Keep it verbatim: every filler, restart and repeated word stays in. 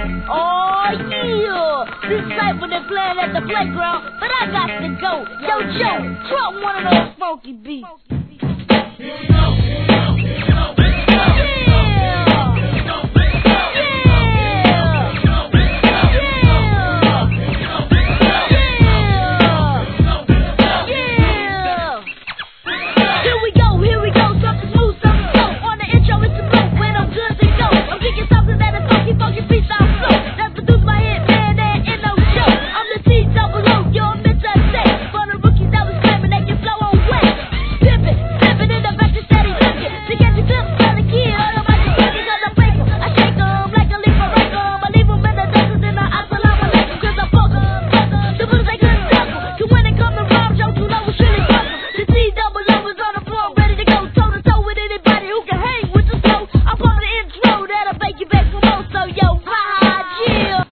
Oh, yeah. This cypher they playing at the playground, but I got to go. Yo, Joe, drop one of those funky beats.